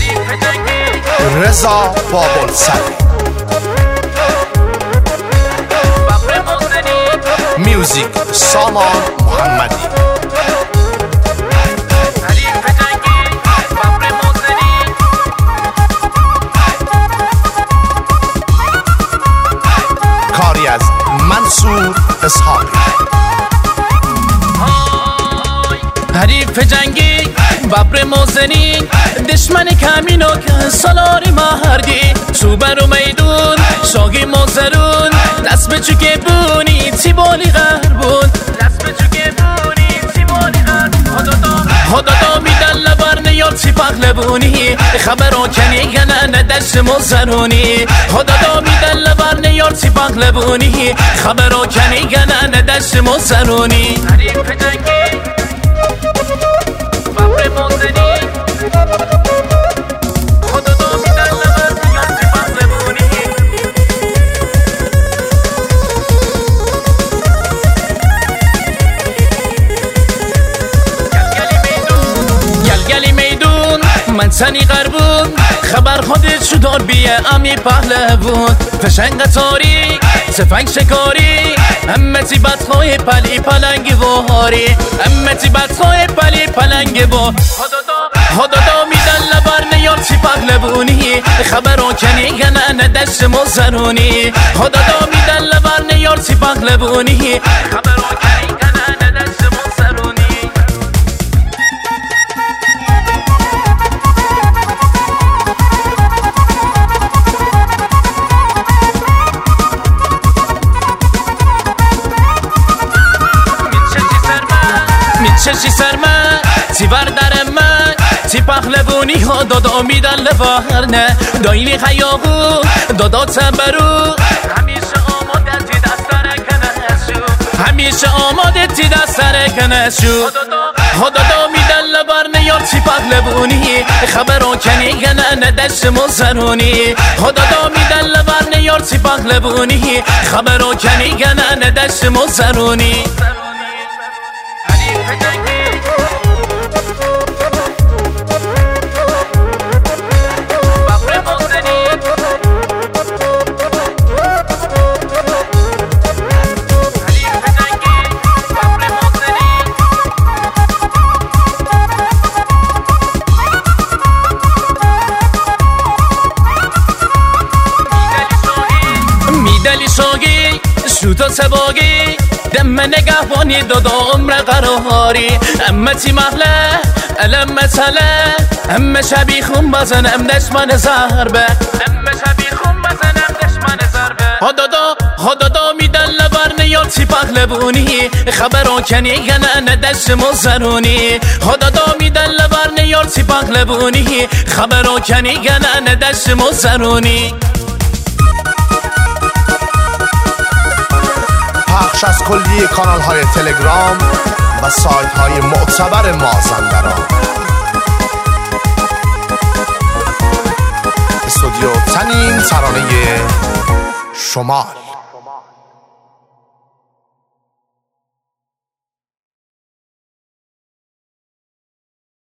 رضا بابالسری، میوزیک سامان محمدی. کاری از منصور اسحاقی. حریف جنگی ببر موزنی دشمن کمینو که سالاری مهردی سوبر و میدون شاگی موزرون دست به چوکه بونی تی بالی غربون دست به چوکه بونی تی بالی غربون خدا میدن لبرن یا تی پغلبونی خبرو کنی گنن دشت موزرونی خدا میدن لبرن یا تی پغلبونی خبرو کنی گنن دشت موزرونی. حریف جنگی ببر موزنی خدا دو میدن لبرن یا تی پغلبونی گلگلی میدون منسنی غربون خبر خودت شو دار بیه امی پهلوون فشنگ تاری سفنگ شکاری امتی بدخواه پلی پلنگی و هاری امتی بدخواه پلی پلنگی و خدا دا میدن لبرن یار چی پهلوونی خبرو کنی گنن دشت موزرونی خدا دا میدن لبرن یار چی پهلوونی خبرو کنی گنن دشت موزرونی. چشی سر من تی بردر من تی پخلبونی ها دادا میدن لبرنه دایلی خیابون دادا تبرو همیشه آماده تی دستر کنشو همیشه آماده تی دستر کنشو خدا میدن لبرنه یار تی پخلبونی خبرو کنی گنن دشت موزرونی خدا میدن لبرنه یار تی پخلبونی خبرو کنی گنن دشت موزرونی. میدلی شاگی شوتا سباگی دم نگهبانی دادا عمر قراری امتی محله الم مسئله ام شبی خون بزنم دشمن زربه ام شبی خون بزنم دشمن زربه خدا میدن لبرن یا تی پغلبونی خبرو کنی گنن دشت موزرونی خدا میدن لبرن یا تی پغلبونی خبرو کنی گنن دشت موزرونی. پخش از کلیه کانال های تلگرام و سایت های معتبر مازندران. استودیو تنین ترانه شمال.